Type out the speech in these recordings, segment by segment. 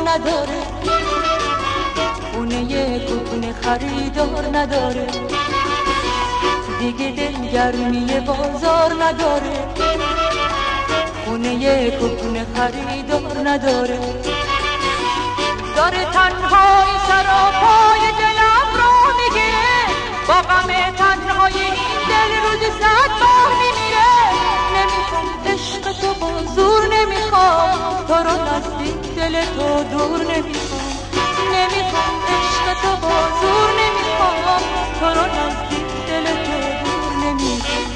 نداره، خونه کهنه خریدار نداره، دیگه دلگرمی بازار نداره، خونه کهنه خریدار نداره. داره تنهایی سراپای دلم رو میگیره، با غم تنهایی این دل روزی 100 ماه میمیره. نمیخوام عشق تو با زور، نمیخوام تو رو نزدیک دل تو دور، نمیخوام. نمیخوام عشق تو با زور، نمیخوام تو رو نزدیک دل تو دور، نمیخوام.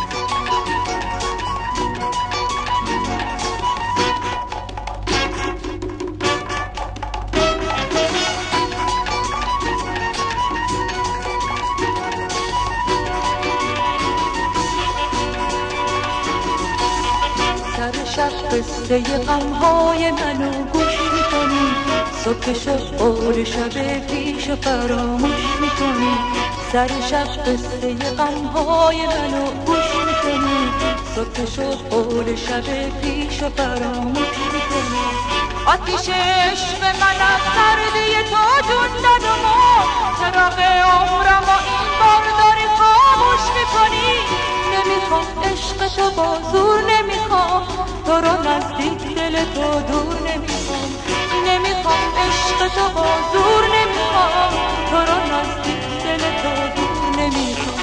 شب قصه غمهای منو گوش میکنی، صبح شب قول شب پیش فراموش میکنی. سر شب قصه غمهای منو گوش میکنی، صبح شب قول شب پیش فراموش میکنی. آتیش عشق من از سردی تو جون داد و چراغ عمرم و این بار داری خاموش میکنی. نمیخوام عشق تو با زور، نمیخوام تو رو نزدیک دل تو دور، نمیخوام. نمیخوام عشق تو با زور، نمیخوام تو رو نزدیک دل تو دور، نمیخوام.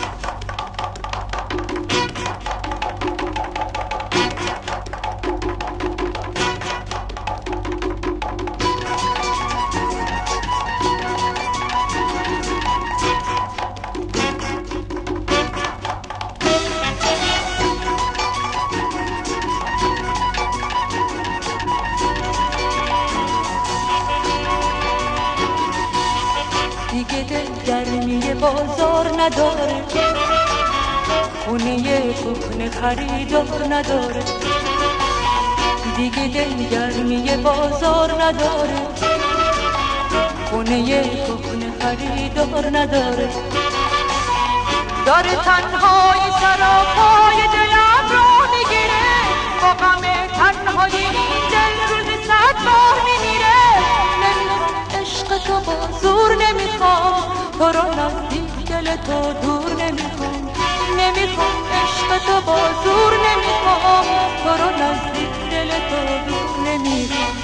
دیگه دلگرمی بازار نداره، خونه کهنه خریدار نداره، دیگه دلگرمی بازار نداره، خونه کهنه خریدار نداره. داره تنهایی سراپای دلم رو میگیره، با غم تنهایی این دل روزی 100 ماه میمیره. نمیخوام عشق تو با زور، نمیخوام تو رو نزدیک دل تو دور، نمیخوام. نمیخوام عشق تو با زور، نمیخوام تو رو نزدیک دل تو دور، نمیخوام.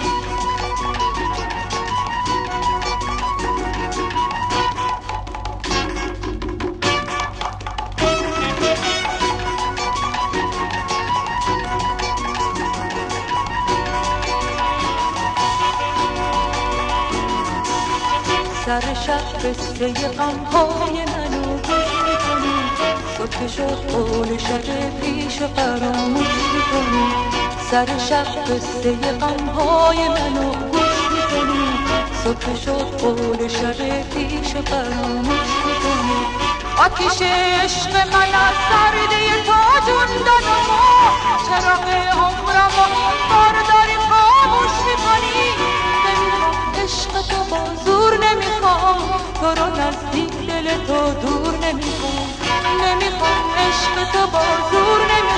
سر شب قصه غمهای منو گوش میکنی، صبح شد قول شب پیش فراموش میکنی. سر شب قصه غمهای منو گوش میکنی، صبح شد قول شب پیش فراموش میکنی. آتیش عشق من از سردی تو جون داد و چراغ عمرم و این بار داری خاموش میکنی. عشق تو با زور، نمیخوام تو رو نزدیک دل تو دور، نمیخوام. نمیخوام عشق تو با زور، نمیخوام